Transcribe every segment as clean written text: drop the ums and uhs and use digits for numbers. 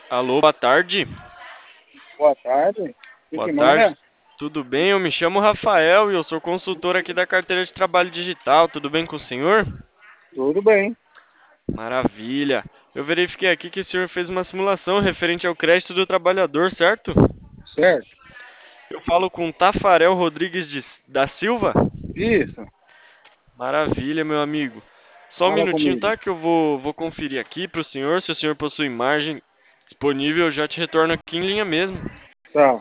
Alô, boa tarde. Boa tarde. O Boa que tarde. manda? Tudo bem? Eu me chamo Rafael e eu sou consultor aqui da carteira de trabalho digital. Tudo bem com o senhor? Tudo bem. Maravilha. Eu verifiquei aqui que o senhor fez uma simulação referente ao crédito do trabalhador, certo? Certo. Eu falo com Tafarel Rodrigues da Silva. Isso. Maravilha, meu amigo. Só um Fala minutinho, comigo. tá? Que eu vou conferir aqui para o senhor. Se o senhor possui margem disponível, eu já te retorno aqui em linha mesmo. Tá.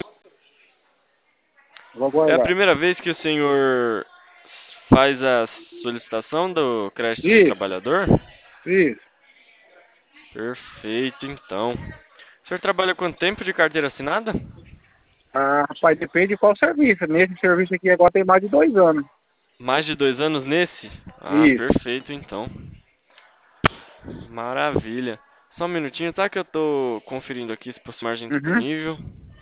Vou É a aguardar. primeira vez que o senhor faz a solicitação do crédito do Isso. trabalhador? Isso. Perfeito, então. O senhor trabalha quanto tempo de carteira assinada? Ah, rapaz, depende de qual serviço. Nesse serviço aqui agora tem mais de 2 anos. Mais de 2 anos nesse? Ah, Isso. perfeito, então. Maravilha. Só um minutinho, tá? Que eu tô conferindo aqui se possui margem Uhum. disponível.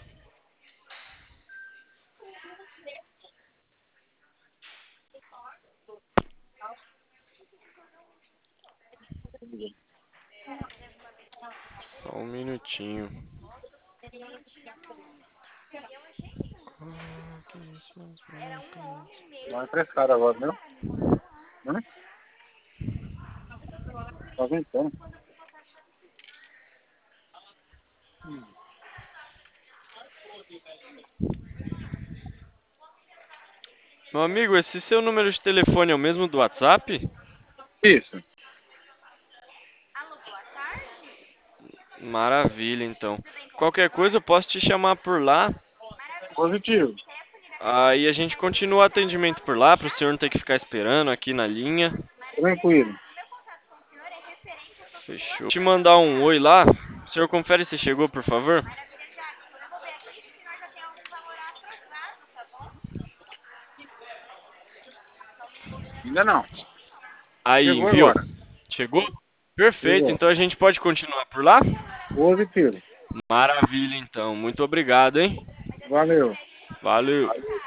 Só um minutinho. Não é prestado agora, não? Hã? Tá ventando. Meu amigo, esse seu número de telefone é o mesmo do WhatsApp? Isso. Maravilha, então. Qualquer coisa eu posso te chamar por lá. Positivo. Aí a gente continua o atendimento por lá, para o senhor não ter que ficar esperando aqui na linha. Tranquilo. Fechou. Te mandar um oi lá. O senhor confere se chegou, por favor? Ainda não. Aí, Chegou enviou. agora. Chegou? Perfeito, Chegou. então a gente pode continuar por lá? Positivo. Maravilha, então. Muito obrigado, hein? Valeu. Valeu.